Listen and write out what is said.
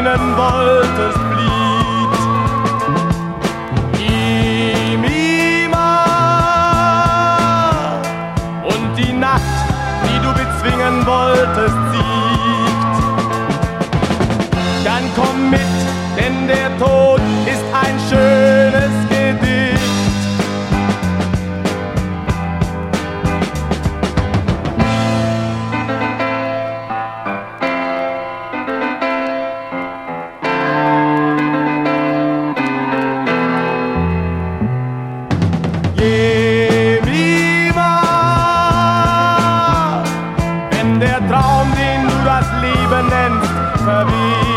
bezwingen wolltest, flieht. Imima. Und die Nacht, die du bezwingen wolltest, siegt. Dann komm mit, denn der Tod ist ein schönes Gedicht. Wenn der Traum, den du das Leben nennst, verweht.